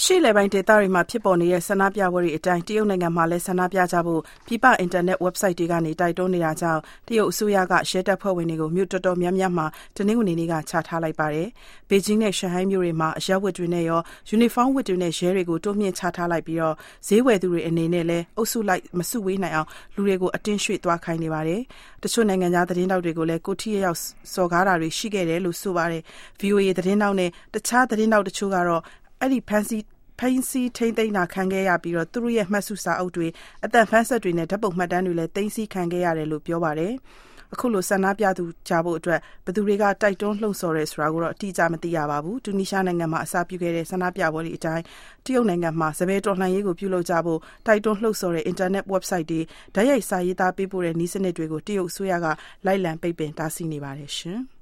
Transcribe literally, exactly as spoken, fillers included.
ရှေ့လယ်ပိုင်းဒေသတွေမှာဖြစ်ပေါ်နေတဲ့ဆန္ဒပြပွဲတွေအတိုင်းတရုတ်နိုင်ငံမှာလည်းဆန္ဒပြကြဖို့ပြည်ပအင်တာနက် website တွေကနေတိုက်တွန်းနေတာကြောင့်တရုတ်အစိုးရကရဲတပ်ဖွဲ့ဝင်တွေကိုမြို့တော်တော်များများမှာတနင်္ဂနွေနေ့ကချထားလိုက်ပါတယ်။ဘေဂျင်းနဲ့ရှန်ဟိုင်းမြို့တွေမှာအရပ်ဝတ်တွေနဲ့ရောယူနီဖောင်းဝတ်တွေနဲ့ရဲတွေကိုတိုးမြင့်ချထားလိုက်ပြီးတော့ဈေးဝယ်သူတွေအနေနဲ့လည်းအုပ်စုလိုက်မစုဝေးနိုင်အောင်လူတွေကိုအတင်းရွှေ့သွားခိုင်းနေပါတယ်။တချို့နိုင်ငံသားသတင်းတောက်တွေကိုလည်းကိုထိရရောက်စော်ကားတာတွေရှိခဲ့တယ်လို့ဆိုပါတယ်။ V O A သတင်းတောက်နဲ့တခြားသတင်းတောက်တချို့ကတော့အဲ့ဒီဖန်စီဖိန်းစီထိမ့်သိမ်းတာခံခဲ့ရပြီးတော့သူတို့ရဲ့မှတ်စုစာအုပ်တွေအသက်ဖန်းဆက်တွေနဲ့ဓာတ်ပုံမှတ်တမ်းတွေလည်းသိမ်းဆည်းခံခဲ့ရတယ်လို့ပြောပါတယ်။အခုလိုဆန္ဒပြသူကြဖို့အတွက်ဘယ်သူတွေကတိုက်တွန်းလှုံ့ဆော်ရဲဆိုတာကိုတော့အတိအကျမသိရပါဘူး။တူနီးရှားနိုင်ငံမှာအစပြုခဲ့တဲ့ဆန္ဒပြပွဲတွေအတိုင်းတရုတ်နိုင်ငံမှာစပယ်တော်လှန်ရေးကိုပြုလုပ်ကြဖို့တိုက်တွန်းလှုံ့ဆော်တဲ့ internet website တွေဓာတ်ရိုက်စာရေးသားပေးပို့တဲ့နည်းစနစ်တွေကိုတရုတ်အစိုးရကလိုက်လံပိတ်ပင်တားဆီးနေပါတယ်ရှင်။